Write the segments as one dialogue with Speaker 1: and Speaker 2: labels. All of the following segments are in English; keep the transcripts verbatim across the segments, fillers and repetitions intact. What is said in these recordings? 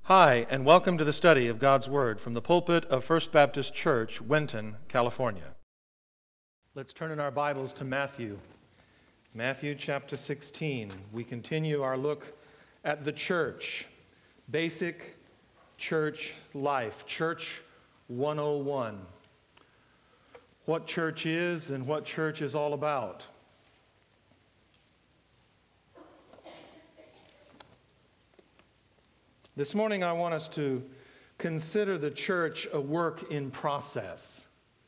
Speaker 1: Hi, and welcome to the study of God's Word from the pulpit of First Baptist Church, Winton, California. Let's turn in our Bibles to Matthew. Matthew chapter sixteen. We continue our look at the church, basic church life, Church one oh one. What church is and what church is all about. This morning I want us to consider the church a work in process.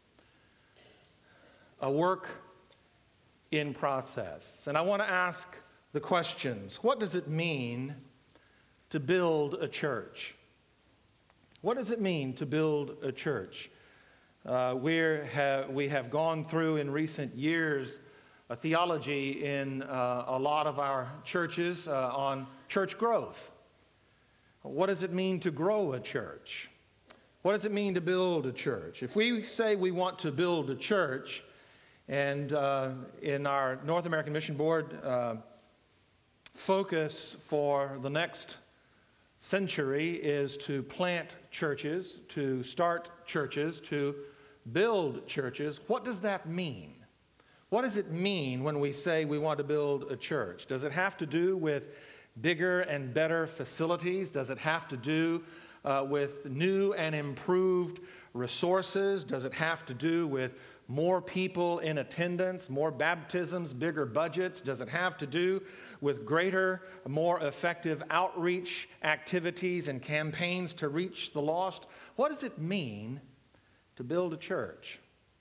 Speaker 1: A work in process. And I want to ask the questions. What does it mean to build a church? What does it mean to build a church? Uh, we're ha- we have gone through in recent years a theology in uh, a lot of our churches uh, on church growth. What does it mean to grow a church? What does it mean to build a church? If we say we want to build a church, and uh, in our North American Mission Board uh, focus for the next century is to plant churches, to start churches, to build churches, what does that mean? What does it mean when we say we want to build a church? Does it have to do with bigger and better facilities? Does it have to do uh, with new and improved resources? Does it have to do with more people in attendance, more baptisms, bigger budgets? Does it have to do with greater, more effective outreach activities and campaigns to reach the lost? What does it mean to build a church?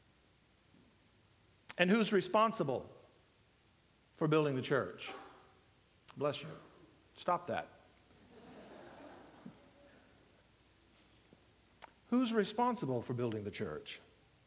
Speaker 1: And who's responsible for building the church? Bless you. Stop that. Who's responsible for building the church?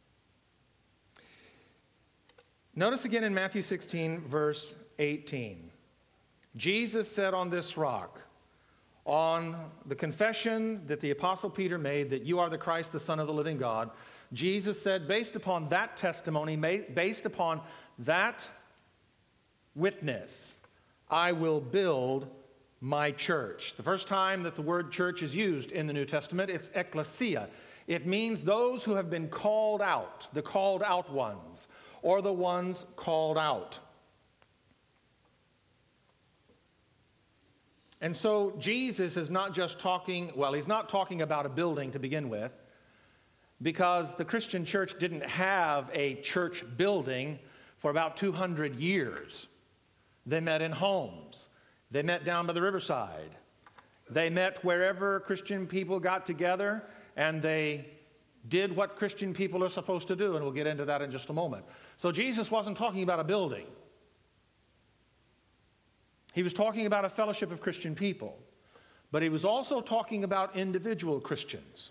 Speaker 1: Notice again in Matthew sixteen, verse eighteen. Jesus said on this rock, on the confession that the Apostle Peter made that you are the Christ, the Son of the living God, Jesus said, based upon that testimony, based upon that witness, I will build my church. The first time that the word church is used in the New Testament, it's ecclesia. It means those who have been called out, the called out ones, or the ones called out. And so Jesus is not just talking, well, he's not talking about a building to begin with, because the Christian church didn't have a church building for about two hundred years. They met in homes. They met down by the riverside. They met wherever Christian people got together, and they did what Christian people are supposed to do, and we'll get into that in just a moment. So Jesus wasn't talking about a building. He was talking about a fellowship of Christian people, but he was also talking about individual Christians.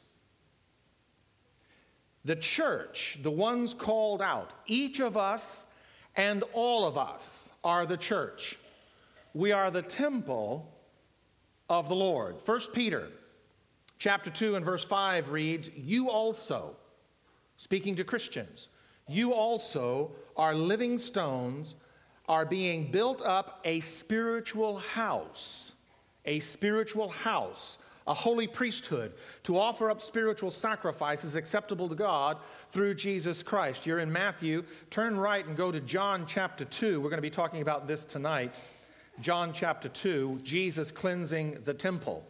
Speaker 1: The church, the ones called out, each of us and all of us are the church. We are the temple of the Lord. First Peter chapter two and verse five reads, you also, speaking to Christians, you also are living stones, are being built up a spiritual house, a spiritual house, a holy priesthood, to offer up spiritual sacrifices acceptable to God through Jesus Christ. You're in Matthew. Turn right and go to John chapter two. We're going to be talking about this tonight. John chapter two, Jesus cleansing the temple.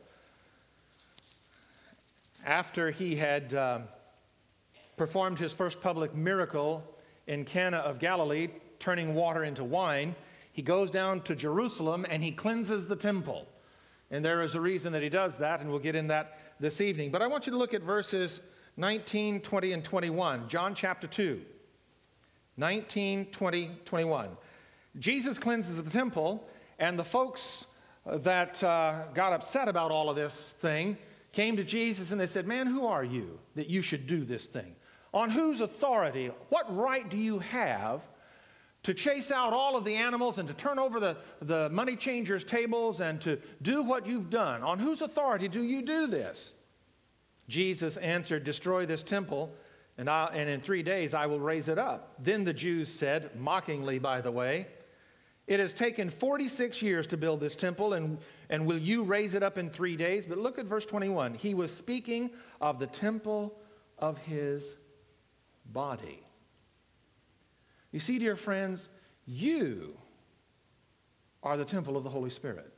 Speaker 1: After he had uh, performed his first public miracle in Cana of Galilee, turning water into wine, he goes down to Jerusalem and he cleanses the temple. And there is a reason that he does that, and we'll get in that this evening. But I want you to look at verses nineteen, twenty, and twenty-one. John chapter two, nineteen, twenty, twenty-one. Jesus cleanses the temple, and the folks that uh, got upset about all of this thing came to Jesus and they said, man, who are you that you should do this thing? On whose authority, what right do you have to chase out all of the animals and to turn over the, the money changers' tables and to do what you've done? On whose authority do you do this? Jesus answered, destroy this temple, and, I'll, and in three days I will raise it up. Then the Jews said, mockingly by the way, it has taken forty-six years to build this temple, and, And will you raise it up in three days? But look at verse twenty-one. He was speaking of the temple of his body. You see, dear friends, you are the temple of the Holy Spirit.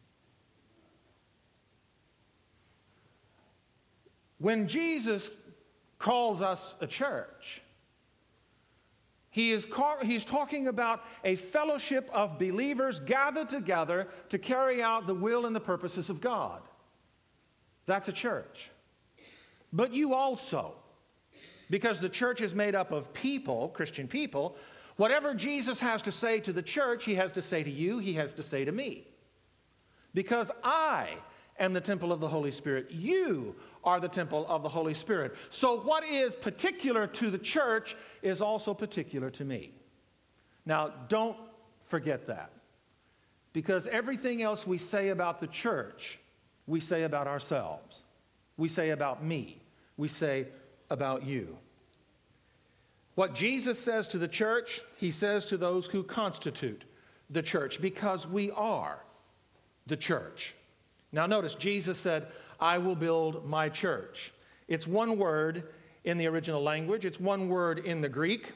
Speaker 1: When Jesus calls us a church, he is call, he's talking about a fellowship of believers gathered together to carry out the will and the purposes of God. That's a church. But you also, because the church is made up of people, Christian people, whatever Jesus has to say to the church, he has to say to you, he has to say to me. Because I am the temple of the Holy Spirit. You are the temple of the Holy Spirit. So what is particular to the church is also particular to me. Now, don't forget that. Because everything else we say about the church, we say about ourselves. We say about me. We say about you. What Jesus says to the church, he says to those who constitute the church, because we are the church. Now notice, Jesus said, I will build my church. It's one word in the original language. It's one word in the Greek.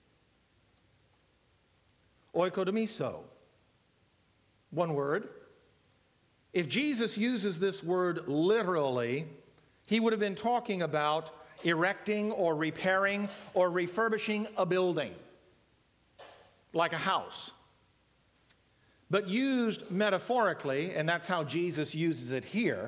Speaker 1: Oikodomiso. One word. If Jesus uses this word literally, he would have been talking about erecting or repairing or refurbishing a building, like a house. But used metaphorically, and that's how Jesus uses it here,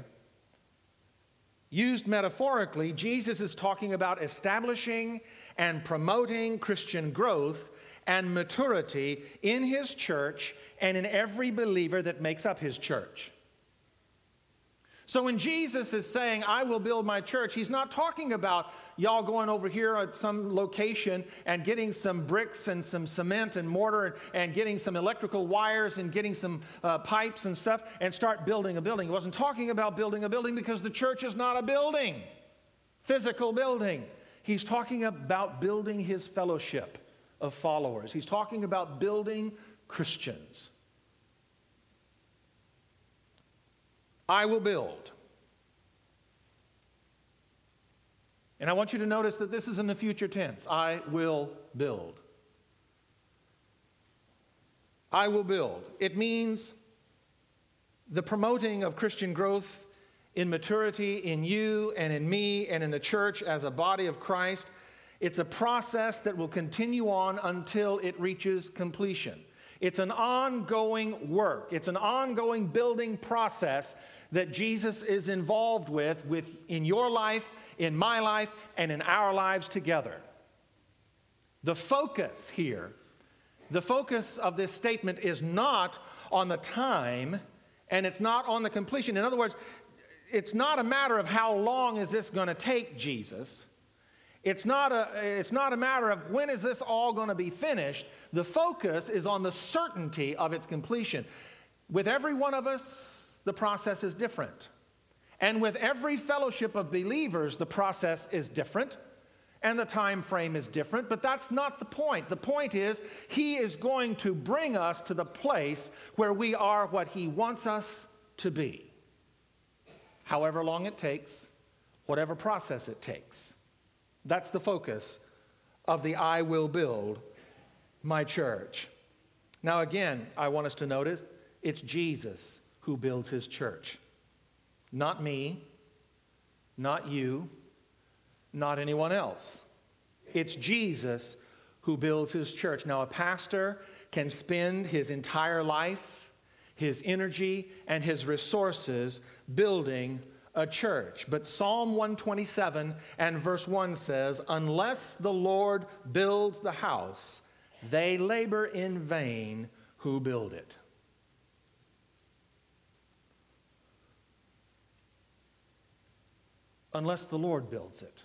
Speaker 1: used metaphorically, Jesus is talking about establishing and promoting Christian growth and maturity in his church and in every believer that makes up his church. So when Jesus is saying, I will build my church, he's not talking about y'all going over here at some location and getting some bricks and some cement and mortar and, and getting some electrical wires and getting some uh, pipes and stuff and start building a building. He wasn't talking about building a building because the church is not a building, physical building. He's talking about building his fellowship of followers. He's talking about building Christians. I will build. And I want you to notice that this is in the future tense. I will build. I will build. It means the promoting of Christian growth in maturity in you and in me and in the church as a body of Christ. It's a process that will continue on until it reaches completion. It's an ongoing work. It's an ongoing building process that Jesus is involved with, with in your life, in my life, and in our lives together. The focus here, the focus of this statement is not on the time, and it's not on the completion. In other words, it's not a matter of how long is this going to take, Jesus. It's not a, it's not a matter of when is this all going to be finished. The focus is on the certainty of its completion. With every one of us, the process is different. And with every fellowship of believers, the process is different and the time frame is different, but that's not the point. The point is he is going to bring us to the place where we are what he wants us to be. However long it takes, whatever process it takes. That's the focus of the I will build my church. Now again, I want us to notice it's Jesus who builds his church. Not me, not you, not anyone else. It's Jesus who builds his church. Now, a pastor can spend his entire life, his energy, and his resources building a church. But Psalm one twenty-seven and verse one says, unless the Lord builds the house, they labor in vain who build it. Unless the Lord builds it,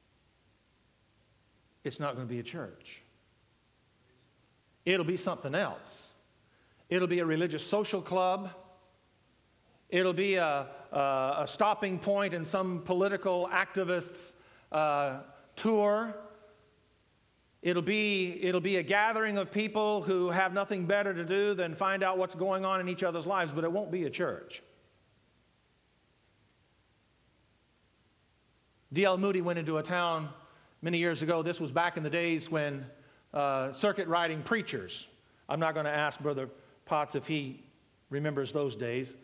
Speaker 1: it's not going to be a church. It'll be something else. It'll be a religious social club. It'll be a, a, a stopping point in some political activist's uh, tour. It'll be, it'll be a gathering of people who have nothing better to do than find out what's going on in each other's lives, but it won't be a church. D L Moody went into a town many years ago. This was back in the days when uh, circuit riding preachers, I'm not going to ask Brother Potts if he remembers those days.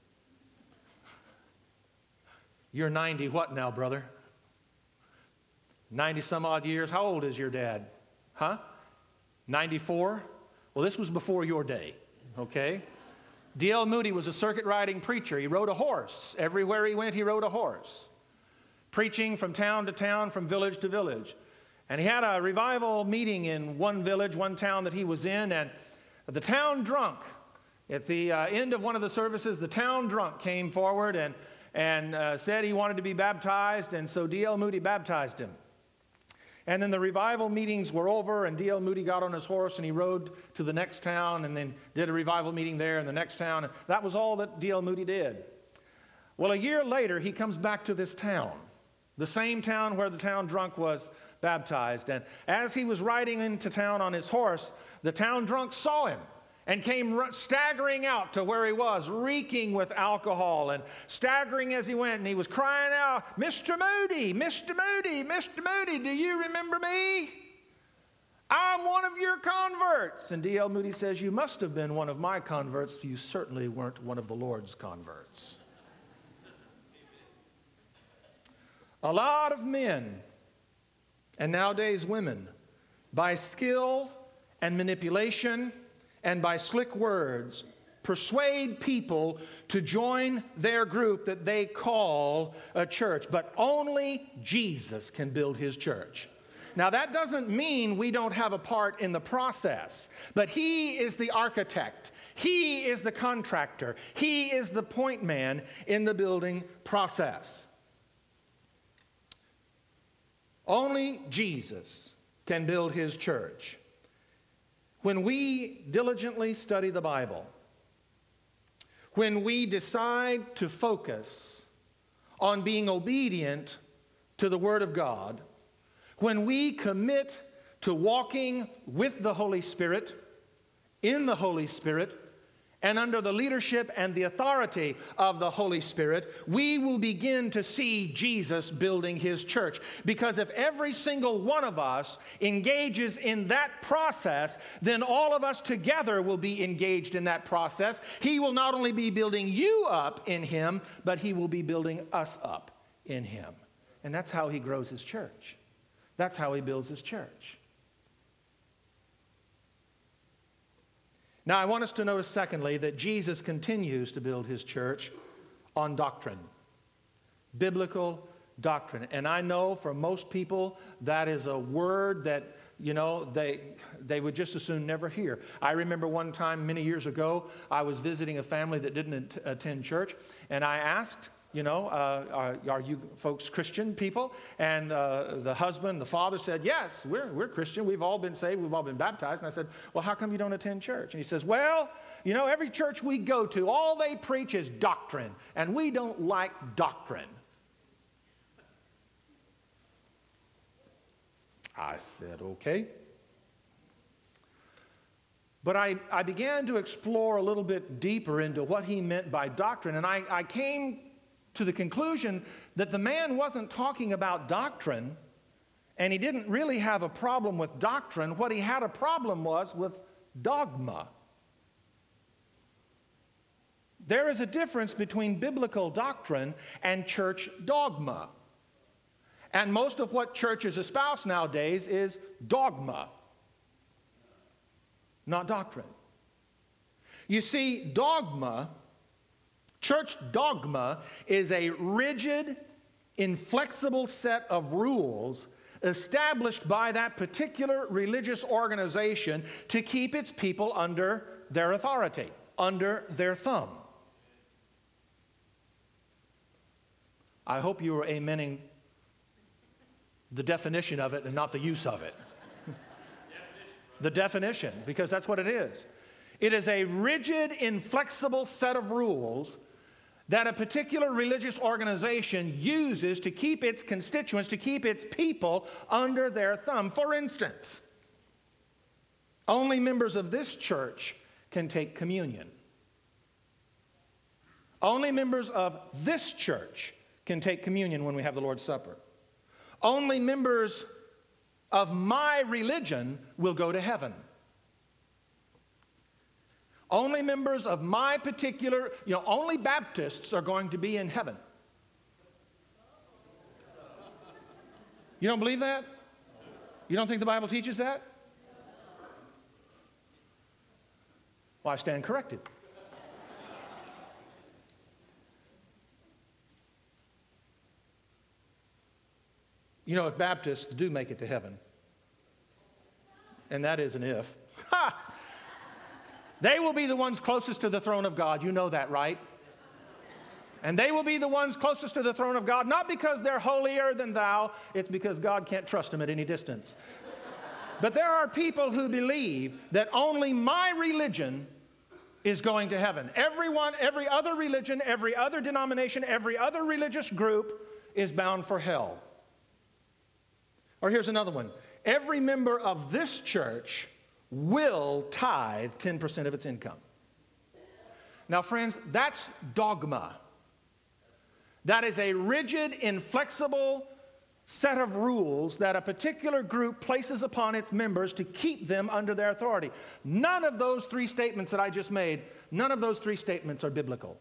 Speaker 1: You're ninety what now, brother? ninety some odd years. How old is your dad? Huh? ninety-four? Well, this was before your day, okay? D L Moody was a circuit riding preacher. He rode a horse. Everywhere he went, he rode a horse, preaching from town to town, from village to village. And he had a revival meeting in one village, one town that he was in, and the town drunk, at the uh, end of one of the services, the town drunk came forward and, and uh, said he wanted to be baptized, and so D L Moody baptized him. And then the revival meetings were over, and D L Moody got on his horse and he rode to the next town and then did a revival meeting there in the next town. And that was all that D L Moody did. Well, a year later, he comes back to this town, the same town where the town drunk was baptized. And as he was riding into town on his horse, the town drunk saw him and came staggering out to where he was, reeking with alcohol and staggering as he went. And he was crying out, "Mister Moody, Mister Moody, Mister Moody, do you remember me? I'm one of your converts." And D L Moody says, "You must have been one of my converts. You certainly weren't one of the Lord's converts." A lot of men, and nowadays women, by skill and manipulation and by slick words, persuade people to join their group that they call a church. But only Jesus can build his church. Now, that doesn't mean we don't have a part in the process, but he is the architect. He is the contractor. He is the point man in the building process. Only Jesus can build his church. When we diligently study the Bible, when we decide to focus on being obedient to the Word of God, when we commit to walking with the Holy Spirit, in the Holy Spirit, and under the leadership and the authority of the Holy Spirit, we will begin to see Jesus building his church. Because if every single one of us engages in that process, then all of us together will be engaged in that process. He will not only be building you up in him, but he will be building us up in him. And that's how he grows his church. That's how he builds his church. Now, I want us to notice, secondly, that Jesus continues to build his church on doctrine, biblical doctrine. And I know for most people that is a word that, you know, they, they would just as soon never hear. I remember one time many years ago, I was visiting a family that didn't attend church, and I asked, you know, uh, are, are you folks Christian people? And uh, the husband, the father said, "Yes, we're, we're Christian. We've all been saved. We've all been baptized." And I said, "Well, how come you don't attend church?" And he says, "Well, you know, every church we go to, all they preach is doctrine, and we don't like doctrine." I said, "Okay." But I, I began to explore a little bit deeper into what he meant by doctrine, and I, I came to the conclusion that the man wasn't talking about doctrine, and he didn't really have a problem with doctrine. What he had a problem was with dogma. There is a difference between biblical doctrine and church dogma. And most of what churches espouse nowadays is dogma, not doctrine. You see, dogma, church dogma, is a rigid, inflexible set of rules established by that particular religious organization to keep its people under their authority, under their thumb. I hope you are amening the definition of it and not the use of it. The definition, because that's what it is. It is a rigid, inflexible set of rules that a particular religious organization uses to keep its constituents, to keep its people under their thumb. For instance, only members of this church can take communion. Only members of this church can take communion when we have the Lord's Supper. Only members of my religion will go to heaven. Only members of my particular, you know, only Baptists are going to be in heaven. You don't believe that? You don't think the Bible teaches that? Well, I stand corrected. You know, if Baptists do make it to heaven, and that is an if, ha! They will be the ones closest to the throne of God. You know that, right? And they will be the ones closest to the throne of God, not because they're holier than thou. It's because God can't trust them at any distance. But there are people who believe that only my religion is going to heaven. Everyone, every other religion, every other denomination, every other religious group is bound for hell. Or here's another one. Every member of this church will tithe ten percent of its income. Now, friends, that's dogma. That is a rigid, inflexible set of rules that a particular group places upon its members to keep them under their authority. None of those three statements that I just made, none of those three statements are biblical.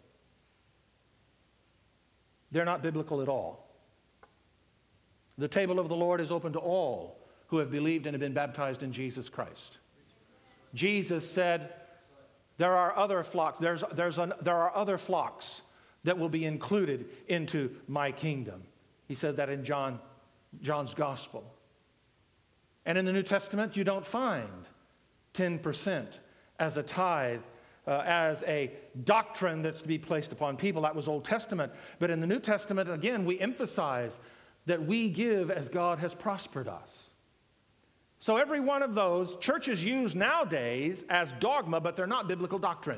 Speaker 1: They're not biblical at all. The table of the Lord is open to all who have believed and have been baptized in Jesus Christ. Jesus said, there are other flocks, there's, there's an, there are other flocks that will be included into my kingdom. He said that in John, John's gospel. And in the New Testament, you don't find ten percent as a tithe, uh, as a doctrine that's to be placed upon people. That was Old Testament. But in the New Testament, again, we emphasize that we give as God has prospered us. So every one of those churches use nowadays as dogma, but they're not biblical doctrine.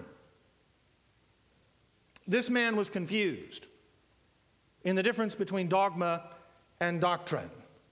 Speaker 1: This man was confused in the difference between dogma and doctrine.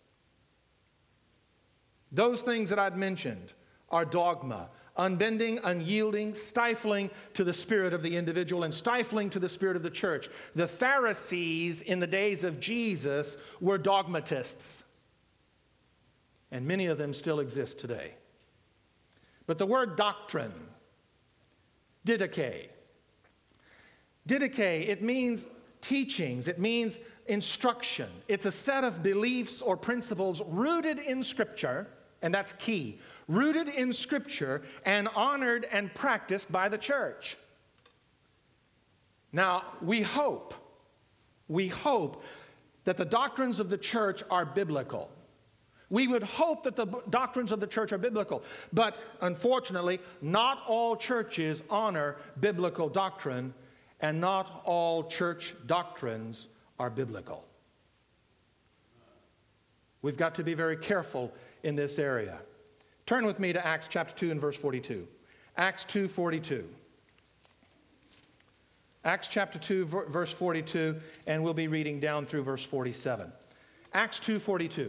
Speaker 1: Those things that I'd mentioned are dogma, unbending, unyielding, stifling to the spirit of the individual and stifling to the spirit of the church. The Pharisees in the days of Jesus were dogmatists, and many of them still exist today. But the word doctrine, didache, didache, it means teachings, it means instruction. It's a set of beliefs or principles rooted in Scripture, and that's key, rooted in Scripture and honored and practiced by the church. Now, we hope, we hope that the doctrines of the church are biblical. We would hope that the doctrines of the church are biblical, but unfortunately, not all churches honor biblical doctrine, and not all church doctrines are biblical. We've got to be very careful in this area. Turn with me to Acts chapter two and verse forty-two. Acts two forty-two. Acts chapter two, verse forty-two, and we'll be reading down through verse forty-seven. Acts two forty-two.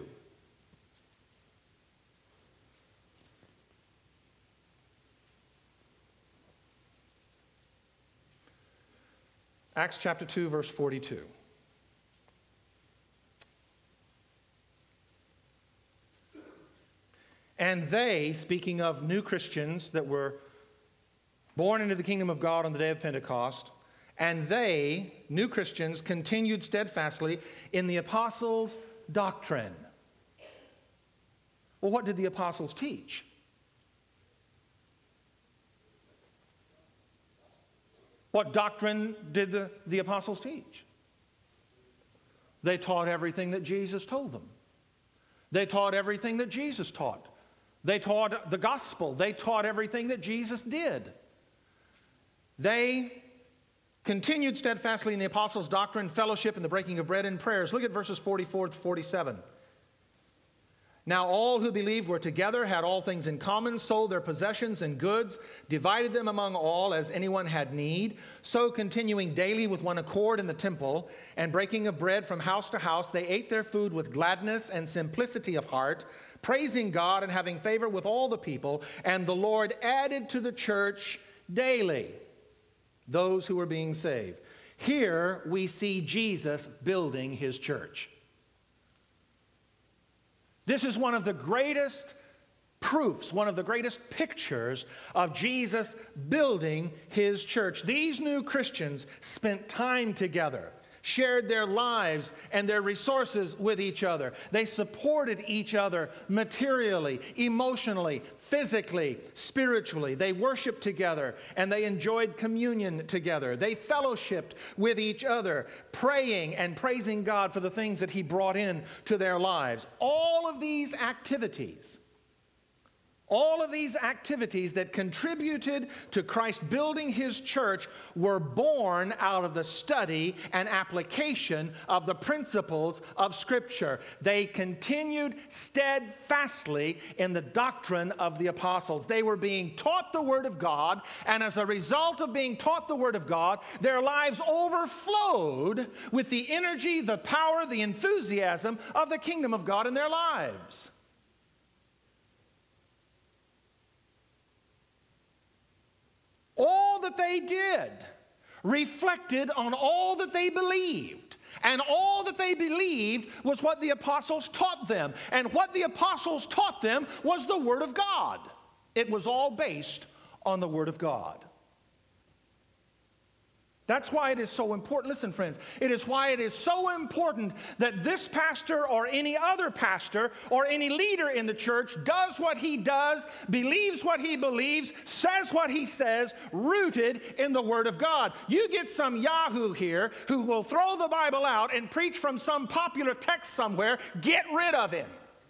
Speaker 1: Acts chapter two, verse forty-two. And they, speaking of new Christians that were born into the kingdom of God on the day of Pentecost, and they, new Christians, continued steadfastly in the apostles' doctrine. Well, what did the apostles teach? What doctrine did the, the apostles teach? They taught everything that Jesus told them. They taught everything that Jesus taught. They taught the gospel. They taught everything that Jesus did. They continued steadfastly in the apostles' doctrine, fellowship, and the breaking of bread and prayers. Look at verses forty-four to forty-seven. Now all who believed were together, had all things in common, sold their possessions and goods, divided them among all as anyone had need. So continuing daily with one accord in the temple, and breaking of bread from house to house, they ate their food with gladness and simplicity of heart, praising God and having favor with all the people. And the Lord added to the church daily those who were being saved. Here we see Jesus building his church. This is one of the greatest proofs, one of the greatest pictures of Jesus building his church. These new Christians spent time together, shared their lives and their resources with each other. They supported each other materially, emotionally, physically, spiritually. They worshiped together and they enjoyed communion together. They fellowshiped with each other, praying and praising God for the things that he brought in to their lives. All of these activities All of these activities that contributed to Christ building his church were born out of the study and application of the principles of Scripture. They continued steadfastly in the doctrine of the apostles. They were being taught the Word of God, and as a result of being taught the Word of God, their lives overflowed with the energy, the power, the enthusiasm of the kingdom of God in their lives. All that they did reflected on all that they believed. And all that they believed was what the apostles taught them. And what the apostles taught them was the Word of God. It was all based on the Word of God. That's why it is so important. Listen, friends, it is why it is so important that this pastor or any other pastor or any leader in the church does what he does, believes what he believes, says what he says, rooted in the Word of God. You get some yahoo here who will throw the Bible out and preach from some popular text somewhere, get rid of him.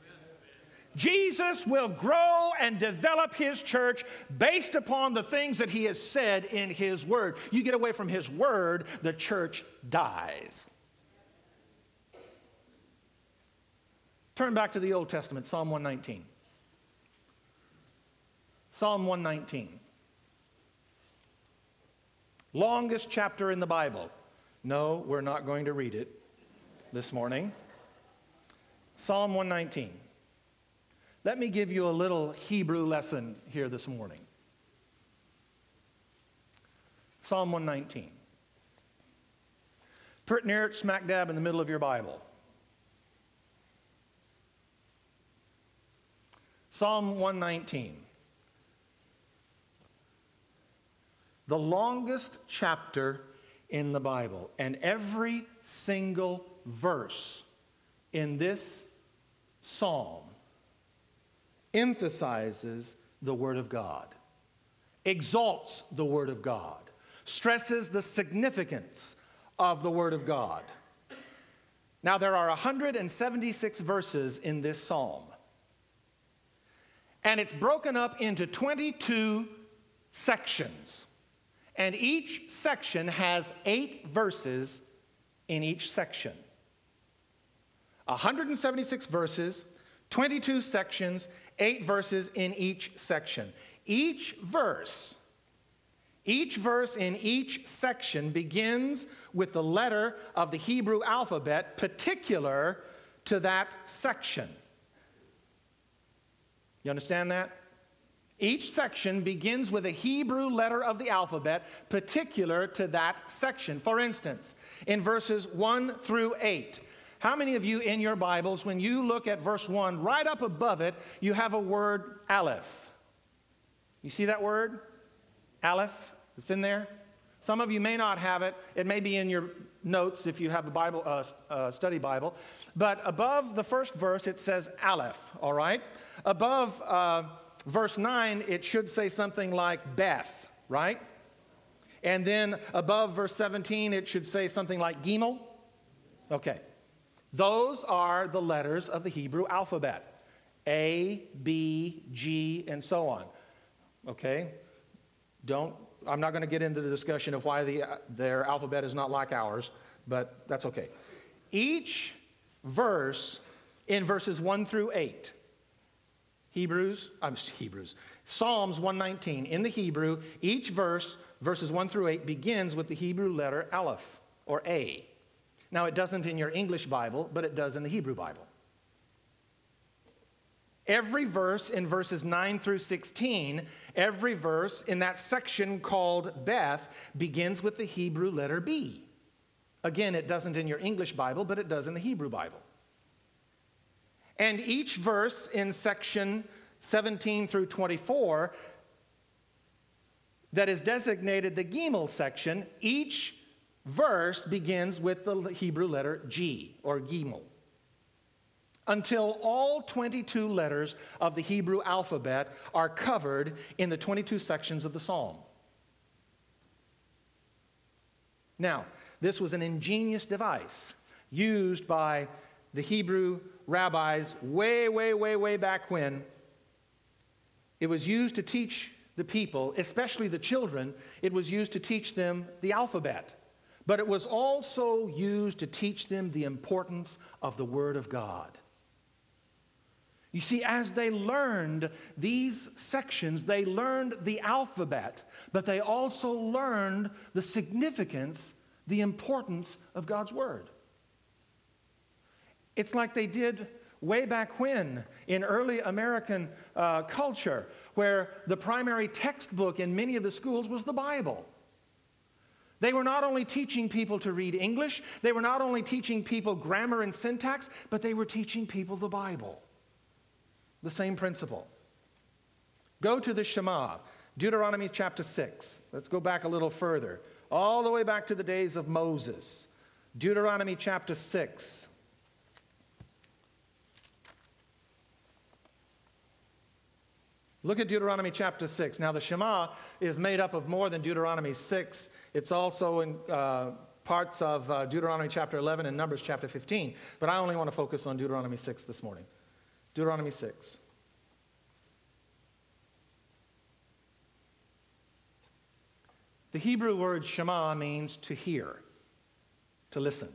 Speaker 1: Jesus will grow and develop his church based upon the things that he has said in his word. You get away from his word, the church dies. Turn back to the Old Testament, Psalm one nineteen. Psalm one nineteen. Longest chapter in the Bible. No, we're not going to read it this morning. Psalm one nineteen. Let me give you a little Hebrew lesson here this morning. Psalm one nineteen. Put near it smack dab in the middle of your Bible. Psalm one nineteen. The longest chapter in the Bible. And every single verse in this psalm emphasizes the Word of God, exalts the Word of God, stresses the significance of the Word of God. Now, there are one hundred seventy-six verses in this psalm, and it's broken up into twenty-two sections, and each section has eight verses in each section. one hundred seventy-six verses, twenty-two sections, eight verses in each section. Each verse, each verse in each section begins with the letter of the Hebrew alphabet particular to that section. You understand that? Each section begins with a Hebrew letter of the alphabet particular to that section. For instance, in verses one through eight, how many of you in your Bibles, when you look at verse one, right up above it, you have a word Aleph? You see that word? Aleph? It's in there. Some of you may not have it. It may be in your notes if you have a Bible, uh, uh, study Bible. But above the first verse, it says Aleph, all right? Above uh, verse nine, it should say something like Beth, right? And then above verse seventeen, it should say something like Gimel. Okay. Those are the letters of the Hebrew alphabet. A, B, G, and so on. Okay? Don't, I'm not going to get into the discussion of why the, their alphabet is not like ours, but that's okay. Each verse in verses one through eight, Hebrews, I'm Hebrews, Psalms one nineteen, in the Hebrew, each verse, verses one through eight, begins with the Hebrew letter Aleph, or A. Now, it doesn't in your English Bible, but it does in the Hebrew Bible. Every verse in verses nine through sixteen, every verse in that section called Beth begins with the Hebrew letter B. Again, it doesn't in your English Bible, but it does in the Hebrew Bible. And each verse in section seventeen through twenty-four that is designated the Gimel section, each verse begins with the Hebrew letter G, or Gimel, until all twenty-two letters of the Hebrew alphabet are covered in the twenty-two sections of the psalm. Now, this was an ingenious device used by the Hebrew rabbis way, way, way, way back when. It was used to teach the people, especially the children, it was used to teach them the alphabet. But it was also used to teach them the importance of the Word of God. You see, as they learned these sections, they learned the alphabet, but they also learned the significance, the importance of God's Word. It's like they did way back when in early American uh, culture, where the primary textbook in many of the schools was the Bible. They were not only teaching people to read English, they were not only teaching people grammar and syntax, but they were teaching people the Bible. The same principle. Go to the Shema, Deuteronomy chapter six. Let's go back a little further, all the way back to the days of Moses. Deuteronomy chapter six. Look at Deuteronomy chapter six. Now, the Shema is made up of more than Deuteronomy six. It's also in uh, parts of uh, Deuteronomy chapter eleven and Numbers chapter fifteen. But I only want to focus on Deuteronomy six this morning. Deuteronomy six. The Hebrew word Shema means to hear, to listen.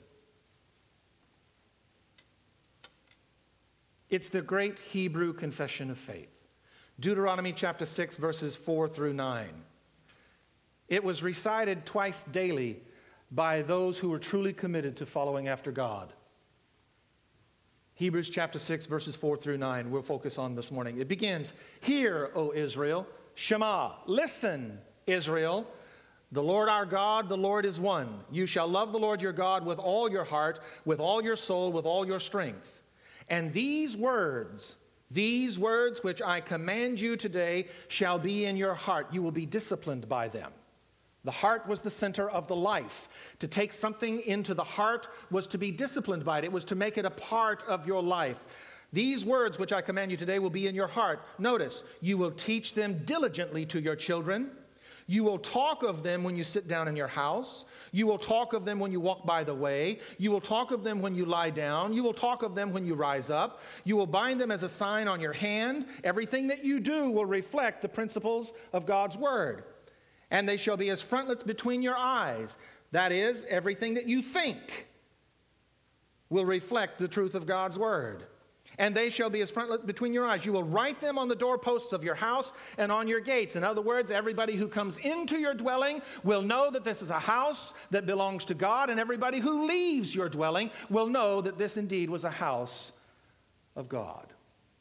Speaker 1: It's the great Hebrew confession of faith. Deuteronomy chapter six, verses four through nine. It was recited twice daily by those who were truly committed to following after God. Hebrews chapter six, verses four through nine, we'll focus on this morning. It begins, "Hear, O Israel, Shema, listen, Israel, the Lord our God, the Lord is one. You shall love the Lord your God with all your heart, with all your soul, with all your strength. And these words, these words which I command you today shall be in your heart. You will be disciplined by them." The heart was the center of the life. To take something into the heart was to be disciplined by it. It was to make it a part of your life. "These words which I command you today will be in your heart." Notice, you will teach them diligently to your children. You will talk of them when you sit down in your house. You will talk of them when you walk by the way. You will talk of them when you lie down. You will talk of them when you rise up. You will bind them as a sign on your hand. Everything that you do will reflect the principles of God's word. "And they shall be as frontlets between your eyes." That is, everything that you think will reflect the truth of God's word. "And they shall be as frontlets between your eyes. You will write them on the doorposts of your house and on your gates." In other words, everybody who comes into your dwelling will know that this is a house that belongs to God, and everybody who leaves your dwelling will know that this indeed was a house of God.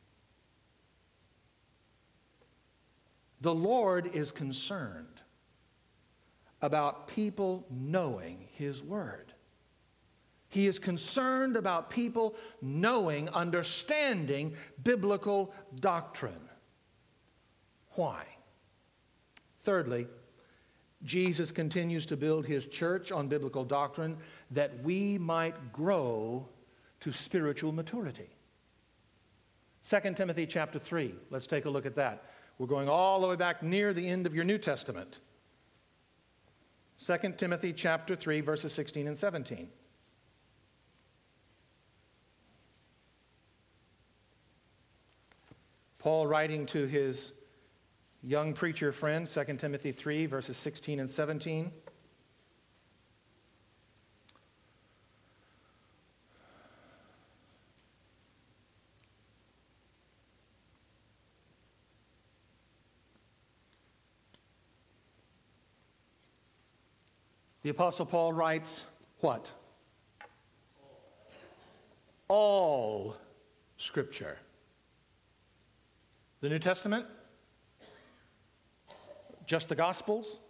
Speaker 1: The Lord is concerned about people knowing His word. He is concerned about people knowing, understanding biblical doctrine. Why? Thirdly, Jesus continues to build His church on biblical doctrine that we might grow to spiritual maturity. Second Timothy chapter three. Let's take a look at that. We're going all the way back near the end of your New Testament. Second Timothy chapter three, verses sixteen and seventeen. Paul writing to his young preacher friend, Second Timothy three, verses sixteen and seventeen. The Apostle Paul writes, what? All Scripture. The New Testament? Just the Gospels?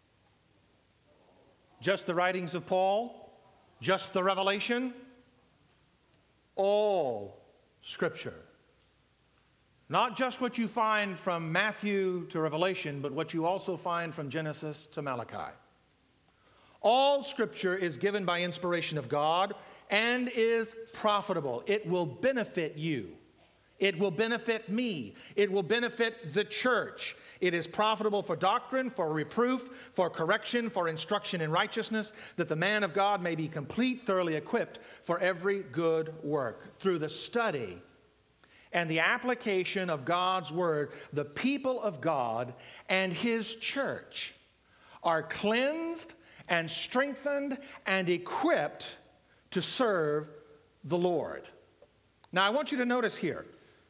Speaker 1: Just the writings of Paul? Just the Revelation? All Scripture. Not just what you find from Matthew to Revelation, but what you also find from Genesis to Malachi. All Scripture is given by inspiration of God and is profitable. It will benefit you. It will benefit me. It will benefit the church. It is profitable for doctrine, for reproof, for correction, for instruction in righteousness, that the man of God may be complete, thoroughly equipped for every good work. Through the study and the application of God's word, the people of God and his church are cleansed and strengthened and equipped to serve the Lord. Now, I want you to notice here,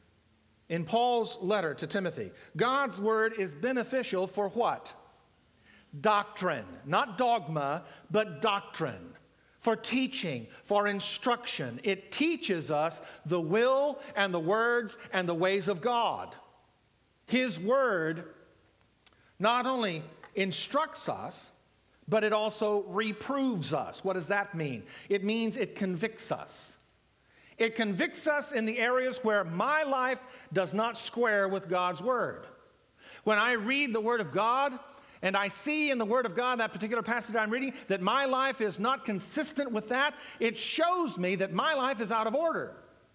Speaker 1: in Paul's letter to Timothy, God's word is beneficial for what? Doctrine. Not dogma, but doctrine. For teaching, for instruction. It teaches us the will and the words and the ways of God. His word not only instructs us, but it also reproves us. What does that mean? It means it convicts us. It convicts us in the areas where my life does not square with God's word. When I read the word of God, and I see in the word of God, that particular passage I'm reading, that my life is not consistent with that, it shows me that my life is out of order.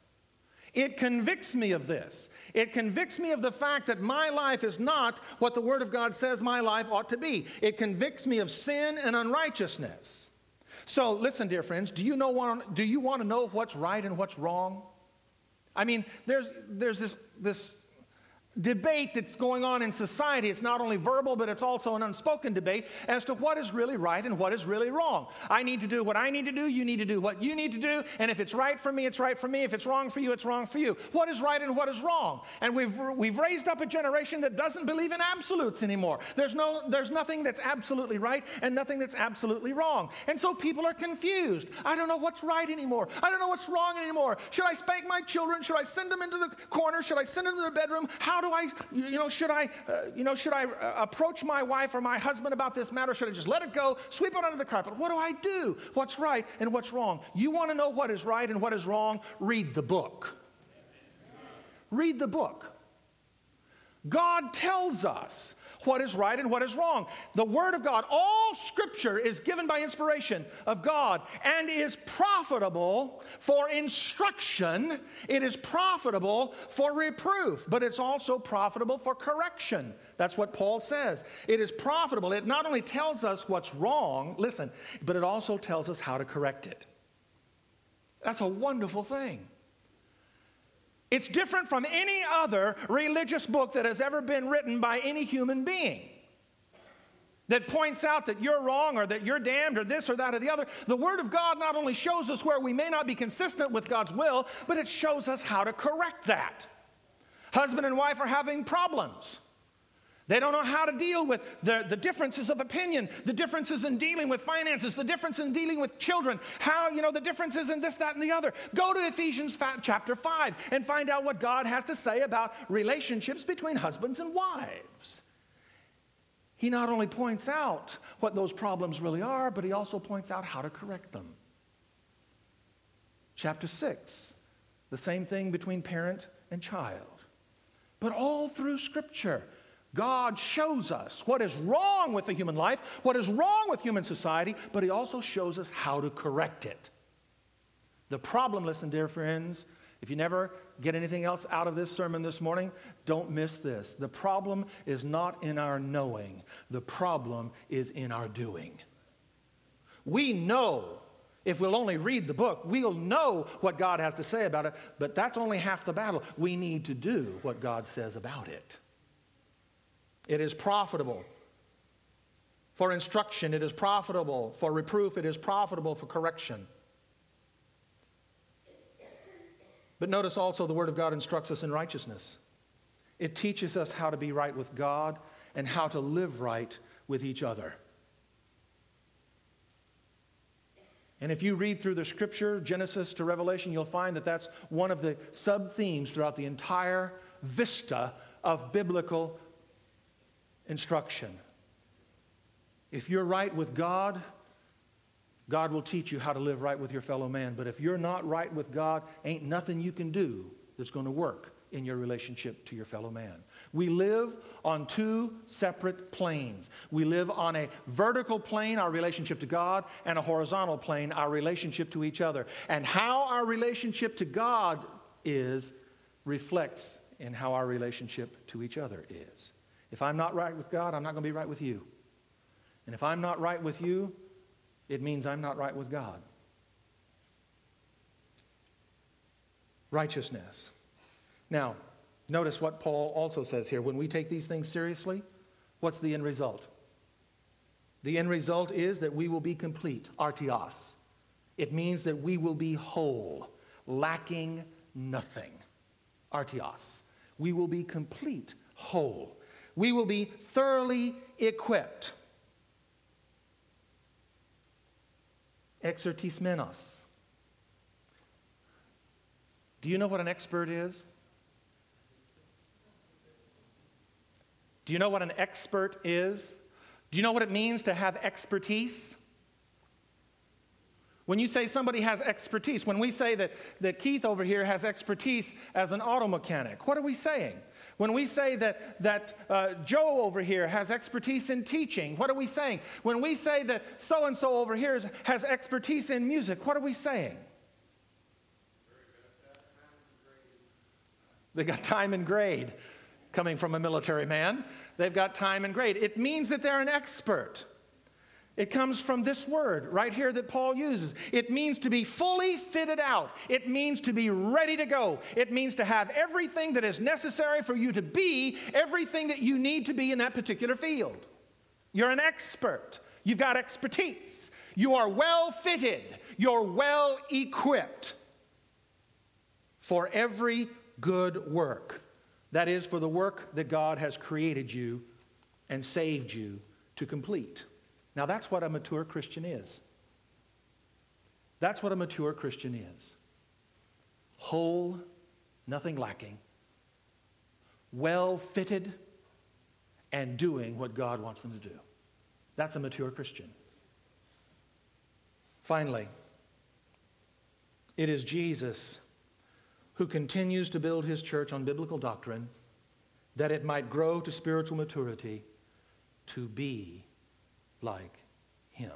Speaker 1: It convicts me of this. It convicts me of the fact that my life is not what the word of God says my life ought to be. It convicts me of sin and unrighteousness. So listen, dear friends, do you know want, do you want to know what's right and what's wrong? I mean, there's there's this this debate that's going on in society. It's not only verbal, but it's also an unspoken debate as to what is really right and what is really wrong. I need to do what I need to do. You need to do what you need to do. And if it's right for me, it's right for me. If it's wrong for you, it's wrong for you. What is right and what is wrong? And we've we've raised up a generation that doesn't believe in absolutes anymore. There's no there's nothing that's absolutely right and nothing that's absolutely wrong. And so people are confused. I don't know what's right anymore. I don't know what's wrong anymore. Should I spank my children? Should I send them into the corner? Should I send them to their bedroom? How do I, you know, should I, uh, you know, should I uh, approach my wife or my husband about this matter? Should I just let it go, sweep it under the carpet? What do I do? What's right and what's wrong? You want to know what is right and what is wrong? Read the book. Read the book. God tells us what is right and what is wrong. The Word of God, all Scripture is given by inspiration of God and is profitable for instruction. It is profitable for reproof, but it's also profitable for correction. That's what Paul says. It is profitable. It not only tells us what's wrong, listen, but it also tells us how to correct it. That's a wonderful thing. It's different from any other religious book that has ever been written by any human being that points out that you're wrong or that you're damned or this or that or the other. The Word of God not only shows us where we may not be consistent with God's will, but it shows us how to correct that. Husband and wife are having problems. They don't know how to deal with the, the differences of opinion, the differences in dealing with finances, the difference in dealing with children, how, you know, the differences in this, that, and the other. Go to Ephesians chapter five and find out what God has to say about relationships between husbands and wives. He not only points out what those problems really are, but he also points out how to correct them. Chapter six, the same thing between parent and child. But all through Scripture, God shows us what is wrong with the human life, what is wrong with human society, but he also shows us how to correct it. The problem, listen, dear friends, if you never get anything else out of this sermon this morning, don't miss this. The problem is not in our knowing. The problem is in our doing. We know, if we'll only read the book, we'll know what God has to say about it, but that's only half the battle. We need to do what God says about it. It is profitable for instruction. It is profitable for reproof. It is profitable for correction. But notice also the Word of God instructs us in righteousness. It teaches us how to be right with God and how to live right with each other. And if you read through the Scripture, Genesis to Revelation, you'll find that that's one of the sub-themes throughout the entire vista of biblical instruction. If you're right with God, God will teach you how to live right with your fellow man. But if you're not right with God, ain't nothing you can do that's going to work in your relationship to your fellow man. We live on two separate planes. We live on a vertical plane, our relationship to God, and a horizontal plane, our relationship to each other. And how our relationship to God is reflects in how our relationship to each other is. If I'm not right with God, I'm not going to be right with you. And if I'm not right with you, it means I'm not right with God. Righteousness. Now, notice what Paul also says here. When we take these things seriously, what's the end result? The end result is that we will be complete, artios. It means that we will be whole, lacking nothing. Artios. We will be complete, whole. We will be thoroughly equipped. Exertismenos. Do you know what an expert is? Do you know what an expert is? Do you know what it means to have expertise? When you say somebody has expertise, when we say that, that Keith over here has expertise as an auto mechanic, what are we saying? When we say that, that uh, Joe over here has expertise in teaching, what are we saying? When we say that so-and-so over here has expertise in music, what are we saying? They got time and grade. Coming from a military man, they've got time and grade. It means that they're an expert. It comes from this word right here that Paul uses. It means to be fully fitted out. It means to be ready to go. It means to have everything that is necessary for you to be everything that you need to be in that particular field. You're an expert. You've got expertise. You are well fitted. You're well equipped for every good work. That is, for the work that God has created you and saved you to complete. Now, that's what a mature Christian is. That's what a mature Christian is. Whole, nothing lacking, well fitted, and doing what God wants them to do. That's a mature Christian. Finally, it is Jesus who continues to build his church on biblical doctrine that it might grow to spiritual maturity to be like him.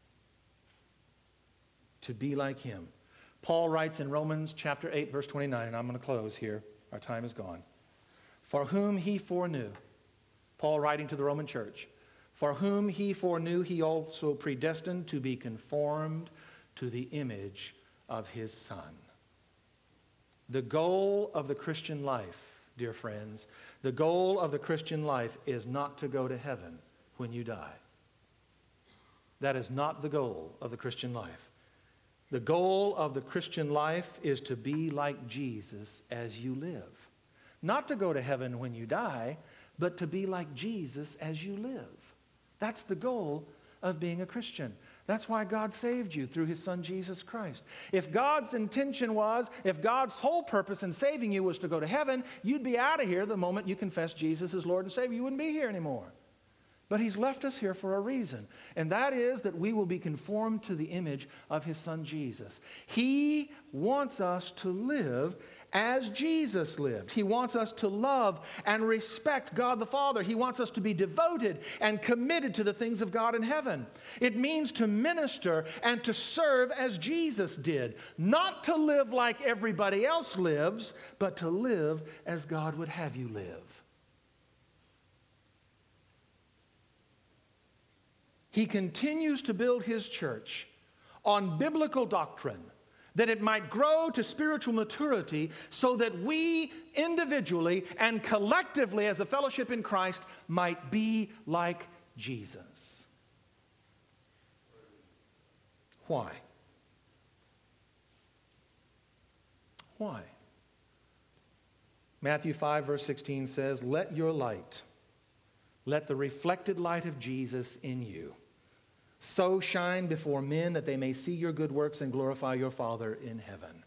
Speaker 1: To be like him. Paul writes in Romans chapter eight, verse twenty-nine, and I'm going to close here. Our time is gone. For whom he foreknew, Paul writing to the Roman church, for whom he foreknew, he also predestined to be conformed to the image of his Son. The goal of the Christian life, dear friends, the goal of the Christian life is not to go to heaven when you die. That is not the goal of the Christian life. The goal of the Christian life is to be like Jesus as you live. Not to go to heaven when you die, but to be like Jesus as you live. That's the goal of being a Christian. That's why God saved you through his Son, Jesus Christ. If God's intention was, if God's whole purpose in saving you was to go to heaven, you'd be out of here the moment you confess Jesus as Lord and Savior. You wouldn't be here anymore. But he's left us here for a reason, and that is that we will be conformed to the image of his Son, Jesus. He wants us to live as Jesus lived. He wants us to love and respect God the Father. He wants us to be devoted and committed to the things of God in heaven. It means to minister and to serve as Jesus did, not to live like everybody else lives, but to live as God would have you live. He continues to build his church on biblical doctrine, that it might grow to spiritual maturity so that we individually and collectively as a fellowship in Christ might be like Jesus. Why? Why? Matthew five, verse sixteen says, "Let your light, let the reflected light of Jesus in you, so shine before men that they may see your good works and glorify your Father in heaven."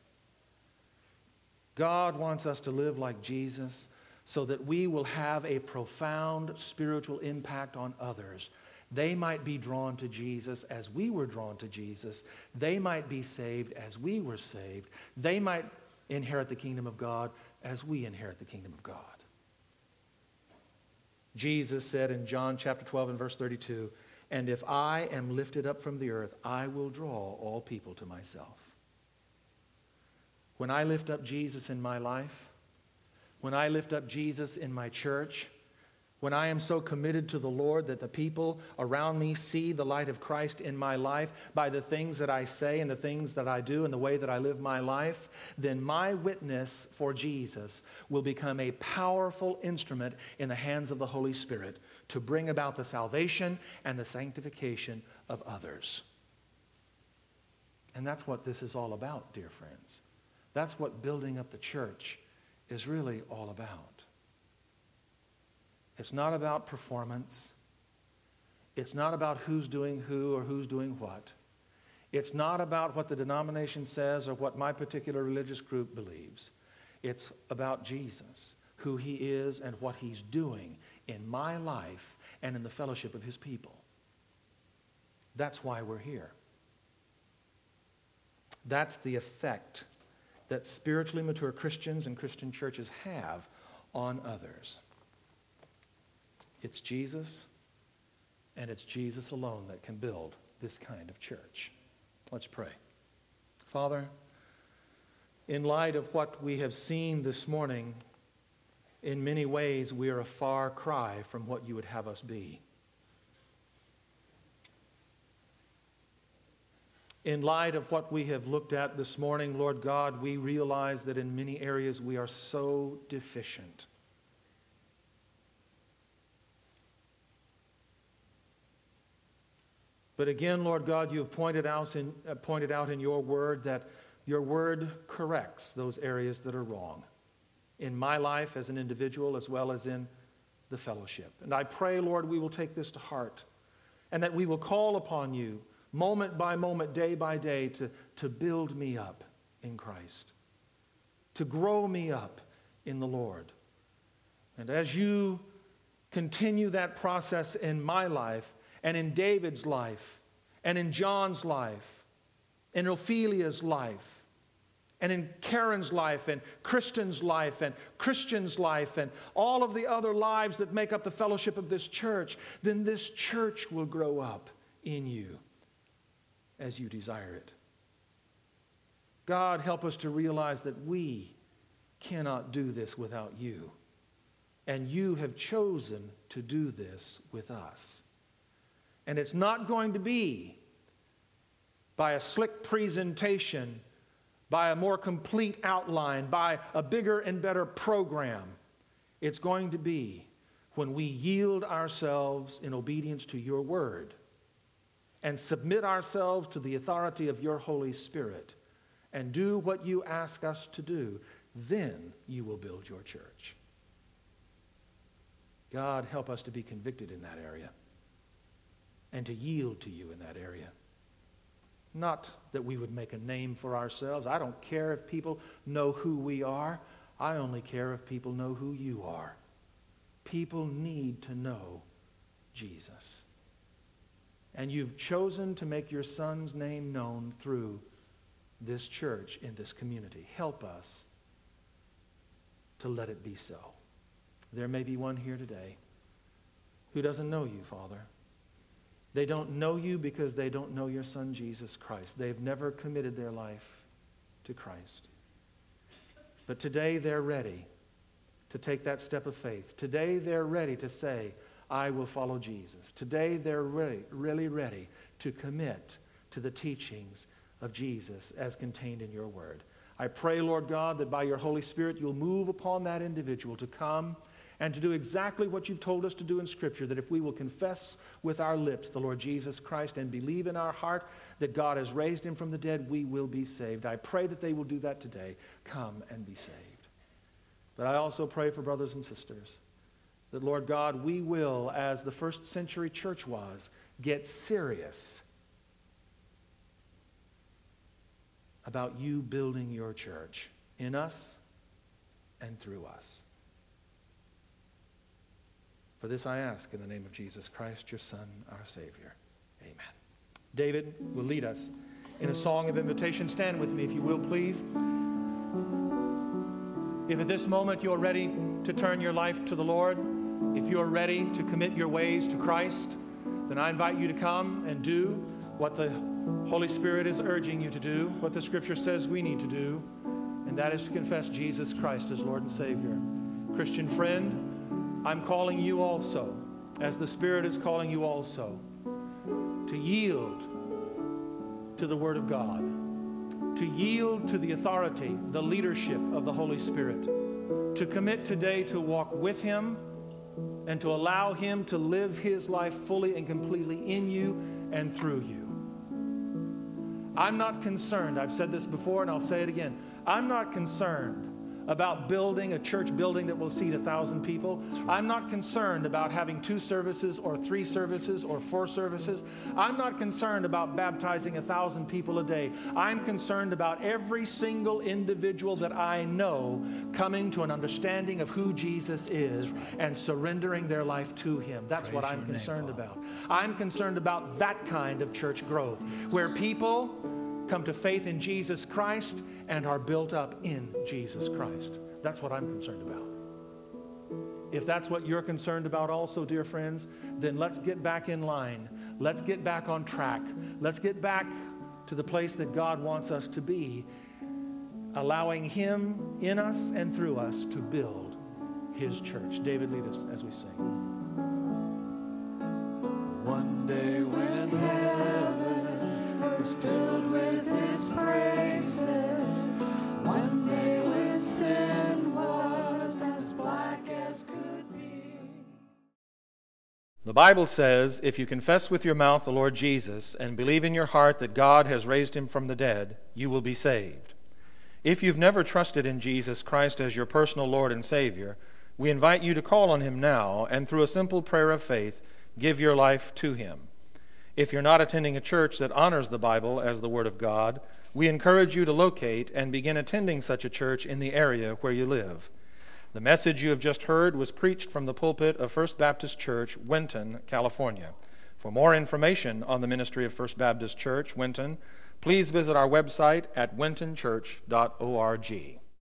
Speaker 1: God wants us to live like Jesus so that we will have a profound spiritual impact on others. They might be drawn to Jesus as we were drawn to Jesus. They might be saved as we were saved. They might inherit the kingdom of God as we inherit the kingdom of God. Jesus said in John chapter twelve and verse thirty-two, "And if I am lifted up from the earth, I will draw all people to myself." When I lift up Jesus in my life, when I lift up Jesus in my church, when I am so committed to the Lord that the people around me see the light of Christ in my life by the things that I say and the things that I do and the way that I live my life, then my witness for Jesus will become a powerful instrument in the hands of the Holy Spirit to bring about the salvation and the sanctification of others. And that's what this is all about, dear friends. That's what building up the church is really all about. It's not about performance. It's not about who's doing who or who's doing what. It's not about what the denomination says or what my particular religious group believes. It's about Jesus, who he is and what he's doing in my life and in the fellowship of his people. That's why we're here. That's the effect that spiritually mature Christians and Christian churches have on others. It's Jesus, and it's Jesus alone that can build this kind of church. Let's pray. Father, in light of what we have seen this morning, in many ways we are a far cry from what you would have us be. In light of what we have looked at this morning, Lord God, we realize that in many areas we are so deficient. But again, Lord God, you have pointed out in, uh, pointed out in your word that your word corrects those areas that are wrong in my life as an individual as well as in the fellowship. And I pray, Lord, we will take this to heart and that we will call upon you moment by moment, day by day, to, to build me up in Christ, to grow me up in the Lord. And as you continue that process in my life, and in David's life, and in John's life, in Ophelia's life, and in Karen's life, and Kristen's life, and Christian's life, and all of the other lives that make up the fellowship of this church, then this church will grow up in you as you desire it. God, help us to realize that we cannot do this without you, and you have chosen to do this with us. And it's not going to be by a slick presentation, by a more complete outline, by a bigger and better program. It's going to be when we yield ourselves in obedience to your word and submit ourselves to the authority of your Holy Spirit and do what you ask us to do, then you will build your church. God, help us to be convicted in that area and to yield to you in that area. Not that we would make a name for ourselves. I don't care if people know who we are. I only care if people know who you are. People need to know Jesus. And you've chosen to make your Son's name known through this church in this community. Help us to let it be so. There may be one here today who doesn't know you, Father. They don't know you because they don't know your Son, Jesus Christ. They've never committed their life to Christ. But today they're ready to take that step of faith. Today they're ready to say, I will follow Jesus. Today they're really, really ready to commit to the teachings of Jesus as contained in your word. I pray, Lord God, that by your Holy Spirit you'll move upon that individual to come and to do exactly what you've told us to do in Scripture, that if we will confess with our lips the Lord Jesus Christ and believe in our heart that God has raised him from the dead, we will be saved. I pray that they will do that today. Come and be saved. But I also pray for brothers and sisters that, Lord God, we will, as the first century church was, get serious about you building your church in us and through us. For this I ask in the name of Jesus Christ, your Son, our Savior. Amen. David will lead us in a song of invitation. Stand with me, if you will, please. If at this moment you're ready to turn your life to the Lord, if you're ready to commit your ways to Christ, then I invite you to come and do what the Holy Spirit is urging you to do, what the Scripture says we need to do, and that is to confess Jesus Christ as Lord and Savior. Christian friend, I'm calling you also, as the Spirit is calling you also, to yield to the Word of God, to yield to the authority, the leadership of the Holy Spirit, to commit today to walk with Him and to allow Him to live His life fully and completely in you and through you. I'm not concerned, I've said this before and I'll say it again, I'm not concerned about building a church building that will seat a thousand people. I'm not concerned about having two services or three services or four services. I'm not concerned about baptizing a thousand people a day. I'm concerned about every single individual that I know coming to an understanding of who Jesus is and surrendering their life to Him. That's what I'm concerned about. I'm concerned about that kind of church growth, where people come to faith in Jesus Christ and are built up in Jesus Christ. That's what I'm concerned about. If that's what you're concerned about also, dear friends, then let's get back in line. Let's get back on track. Let's get back to the place that God wants us to be, allowing Him in us and through us to build His church. David, lead us as we sing.
Speaker 2: One day when heaven is filled with His praises, one day when sin was as black as could be.
Speaker 1: The Bible says, if you confess with your mouth the Lord Jesus and believe in your heart that God has raised Him from the dead, you will be saved. If you've never trusted in Jesus Christ as your personal Lord and Savior, we invite you to call on Him now and through a simple prayer of faith, give your life to Him. If you're not attending a church that honors the Bible as the Word of God, we encourage you to locate and begin attending such a church in the area where you live. The message you have just heard was preached from the pulpit of First Baptist Church, Winton, California. For more information on the ministry of First Baptist Church, Winton, please visit our website at winton church dot org.